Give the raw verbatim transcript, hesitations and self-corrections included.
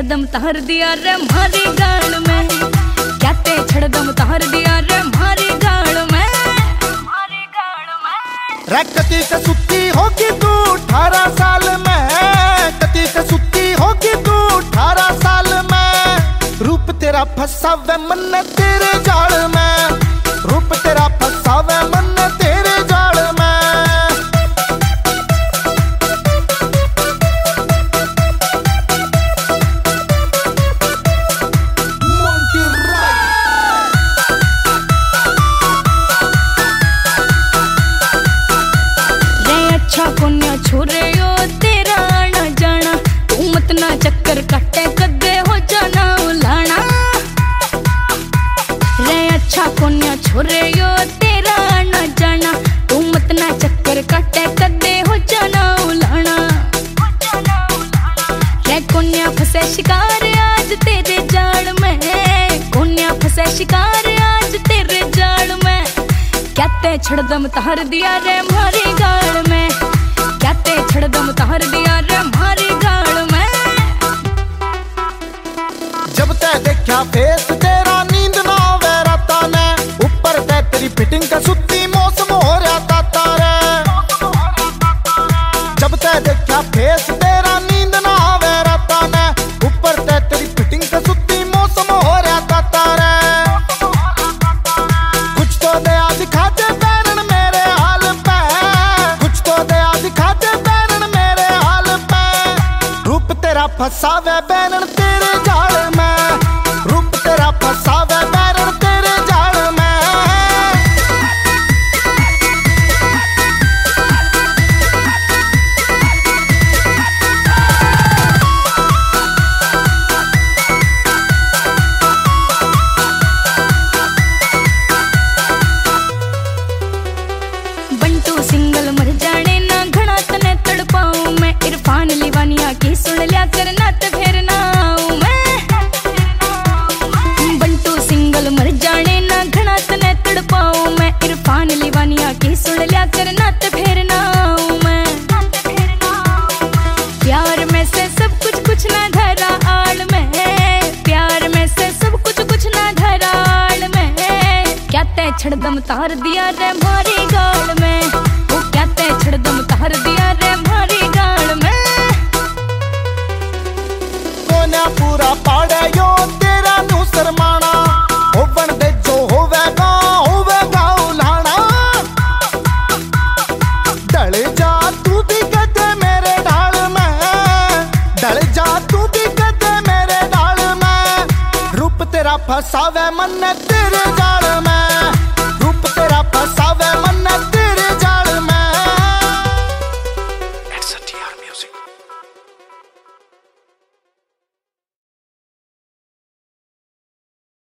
छड़दम तार दिया रे मारी गाल में, क्या ते छड़दम तार दिया रे मारी गाल में, मारी गाल में। रे कती से सुती होगी तू अठारह साल में, कती से सुती होगी तू अठारह साल में। रूप तेरा फसावे मन तेरे जाल में, रूप तेरा फसावे मन तेरे जाल में। कोन्या छोरे यो तेरा आना जाना, तू मत ना चक्कर काटे कदे हो जाना उलाना। रे अच्छा कोन्या छोरे यो तेरा आना जाना, तू मत ना चक्कर काटे कदे हो जाना उलाना। रे कोन्या फसे शिकार आज तेरे जाल में, कोन्या फसे शिकार आज तेरे जाल में। क्या ते छड़दम तार दिया रे मारी गाल में, क्या ते छड़दम तार दिया रे मारी गाल में। जब ते देखा फेस तेरा नींद ना आवे राता ने, ऊपर ते तेरी फिटिंग का सुती मौसम हो रहा ताता रे। जब ते देखा फेस तेरा नींद ना आवे राता ने, ऊपर ते तेरी फिटिंग का सुती मौसम हो रहा ताता रे। कुछ तो दया दिखा दे बैरन मेरे हाल पे, कुछ तो दया दिखा दे बैरन मेरे हाल पे। रूप तेरा फसावे बैरन तेरे जाल में, रूप तेरा फसावे बैरन तेरे जाल में। बंटू सिंगल मर जाने ना घना तने तड़पाऊं मैं, इरफान लिवानिया की सुन लिया करना तो फिर ना आऊं मैं। बंटू सिंगल मर जाने ना घना तने तड़पाऊं मैं, इरफान लिवानिया की सुन लिया करना तो फिर ना आऊं मैं। प्यार में से सब कुछ कुछ ना धरा आड़ में, प्यार में से सब कुछ कुछ ना धरा आड़ में। क्या ते छड़दम तार दिया रे मारी गाल में, वो क्या ते छड़दम तार दिया रे मारी गाल में। कोन्या पूरा पाड़े यो तेरा नू शरमाना, होवन दे जो होवेगा होवेगा उलाना। डल जा तू भी कदे मेरे ढाल में, डल जा तू भी कदे मेरे ढाल में। रूप तेरा फसावे मन तेरे जाल में, रूप तेरा फसावे